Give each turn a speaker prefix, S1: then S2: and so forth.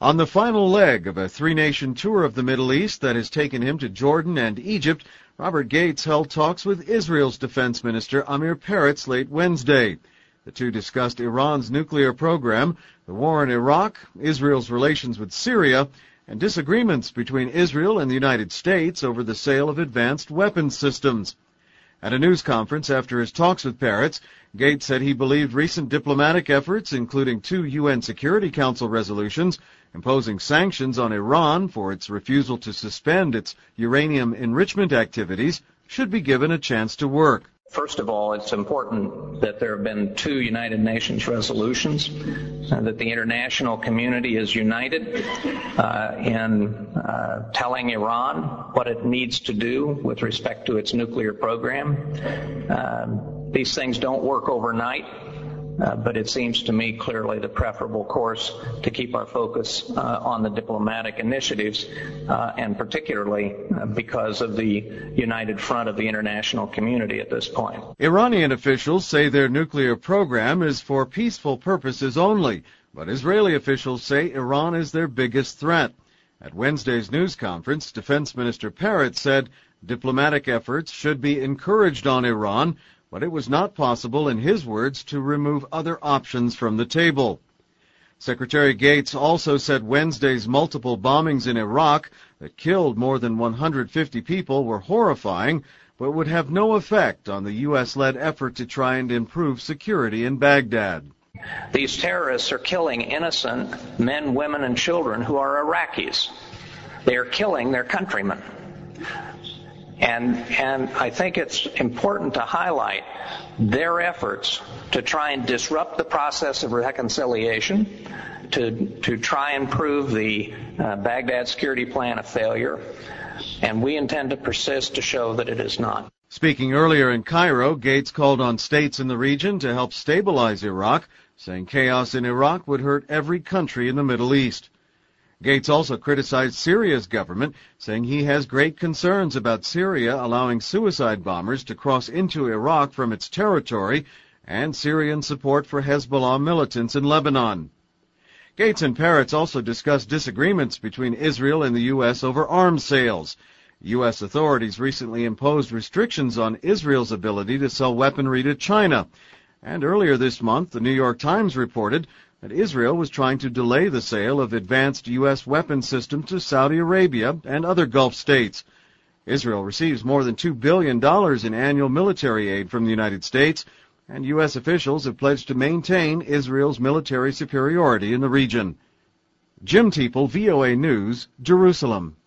S1: On the final leg of a three-nation tour of the Middle East that has taken him to Jordan and Egypt, Robert Gates held talks with Israel's Defense Minister Amir Peretz late Wednesday. The two discussed Iran's nuclear program, the war in Iraq, Israel's relations with Syria, and disagreements between Israel and the United States over the sale of advanced weapons systems. At a news conference after his talks with Peretz, Gates said he believed recent diplomatic efforts, including 2 UN Security Council resolutions imposing sanctions on Iran for its refusal to suspend its uranium enrichment activities, should be given a chance to work.
S2: First of all, it's important that there have been 2 United Nations resolutions, that the international community is united in telling Iran what it needs to do with respect to its nuclear program. These things don't work overnight, but it seems to me clearly the preferable course to keep our focus on the diplomatic initiatives, and particularly because of the united front of the international community at this point.
S1: Iranian officials say their nuclear program is for peaceful purposes only, but Israeli officials say Iran is their biggest threat. At Wednesday's news conference, Defense Minister Peretz said diplomatic efforts should be encouraged on Iran, but it was not possible, in his words, to remove other options from the table. Secretary Gates also said Wednesday's multiple bombings in Iraq that killed more than 150 people were horrifying, but would have no effect on the U.S.-led effort to try and improve security in Baghdad.
S2: These terrorists are killing innocent men, women, and children who are Iraqis. They are killing their countrymen. And I think it's important to highlight their efforts to try and disrupt the process of reconciliation, to try and prove the Baghdad security plan a failure, and we intend to persist to show that it is not.
S1: Speaking earlier in Cairo, Gates called on states in the region to help stabilize Iraq, saying chaos in Iraq would hurt every country in the Middle East. Gates also criticized Syria's government, saying he has great concerns about Syria allowing suicide bombers to cross into Iraq from its territory and Syrian support for Hezbollah militants in Lebanon. Gates and Peretz also discussed disagreements between Israel and the U.S. over arms sales. U.S. authorities recently imposed restrictions on Israel's ability to sell weaponry to China. And earlier this month, the New York Times reported that Israel was trying to delay the sale of advanced U.S. weapons systems to Saudi Arabia and other Gulf states. Israel receives more than $2 billion in annual military aid from the United States, and U.S. officials have pledged to maintain Israel's military superiority in the region. Jim Teeple, VOA News, Jerusalem.